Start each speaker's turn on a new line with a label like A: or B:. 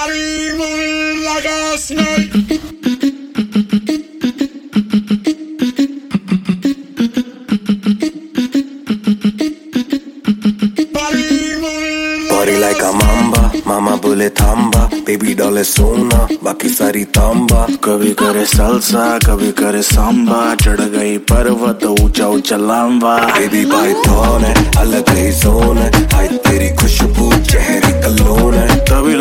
A: Body moving like a snake.
B: Body like a mamba, mama बोले थांबा, baby डाले सोना, बाकी सारी तांबा.
C: कभी करे सलसा, कभी करे सांबा, चढ़ गई पर्वत ऊंचा ऊंचा लांबा.
B: Baby python है, अलग ही zone है, हाय तेरी खुशबू चेहरे कलोन है.
C: कभी